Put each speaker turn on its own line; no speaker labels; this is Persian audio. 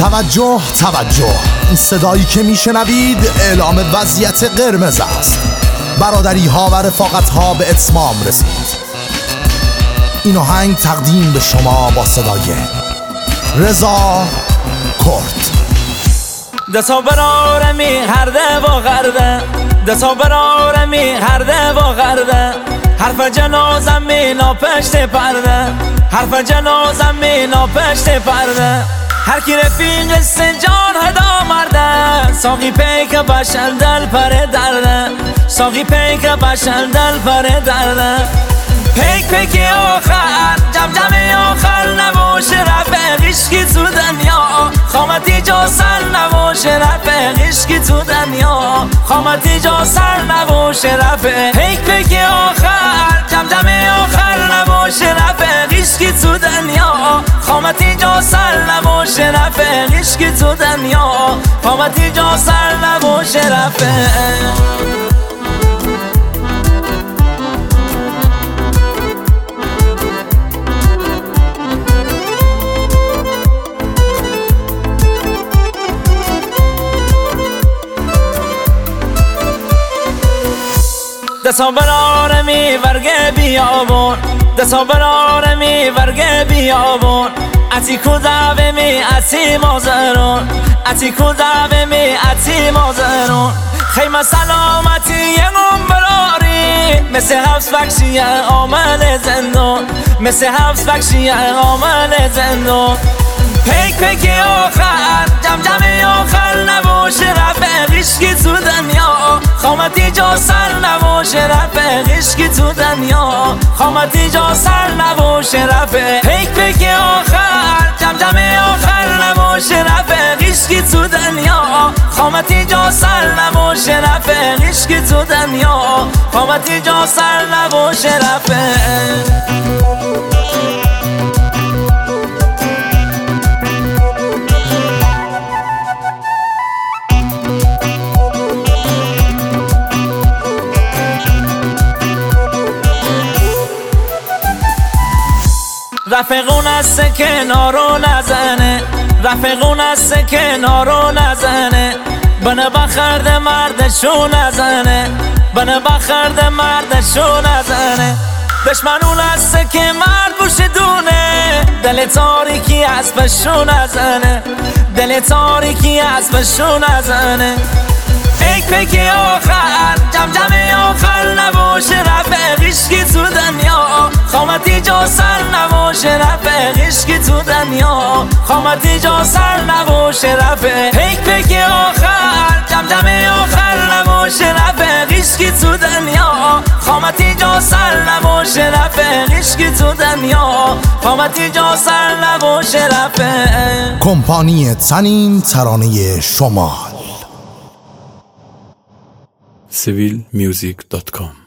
توجه توجه، این صدایی که میشنوید اعلام وضعیت قرمز است. برادری ها و رفاقت ها به اتمام رسید. این آهنگ تقدیم به شما با صدای رضا کرد.
دسا برارمی هرده و غرده، دسا برارمی هرده و غرده، حرف جنازم مینا پشت پرده، حرف جنازم مینا پشت پرده. هر کی رفیق سنجان هدا مرده، ساقی پیک بشن دل پر درده، ساقی پیک بشن دل پر درده. پیک پیک آخر جم جم آخر نباش رفیق عشقی تو دنیا، خامتی جا سر نباش رفیق عشقی تو دنیا، خامتی جا سر نباش رفیق. پیک پیک آخر جم جم آخر نباش رفیق عشقی تو دنیا، خامتی جا سر نباش رفیق عشقی تو دنیا، خامتی جا سر نباش رفیق. دسا برارمی ورگه بیابون، دسا برارمی ورگه بیابون، اتی کدوه می اتی مازرون، اتی کدوه می اتی مازرون. خیمه سلامتی یه براری، مثل حفظ بخشی آمد زندون، مثل حفظ بخشی آمد زندون. پیک پیک آخر جم جم آخر نباش رفیق عشقی تو دنیا، خامتی جا سر نباش رفیق عشقی تو دنیا، خامتی جا سر نباش رفیق. پیک پیک آخر جم جم آخر نباش رفیق عشقی تو دنیا، خامتی جا سر نباش رفیق عشقی تو دنیا، خامتی جا سر نباش رفیق. رفیقون است کنارو نزنه، رفیقون است کنارو نزنه، بنه بخرد مردشو نزنه، بنه بخرد مردشو نزنه. دشمنون است که مرد بوش دونه، دل تاریکی از بشو نزنه، دل تاریکی از بشو نزنه. پیک پیک آخر جم جم آخر نباش رفیق عشقی تو دنیا، خامتی جا سر نباش رفیق عشقی تو دنیا، خامتی جا سر نباش رفیق. پیک پیک آخر جم جم آخر نباش رفیق عشقی تو دنیا، خامتی جا سر نباش رفیق عشقی تو دنیا، خامتی جا سر نباش رفیق.
کمپانی تنین ترانه شمال.
civilmusic.com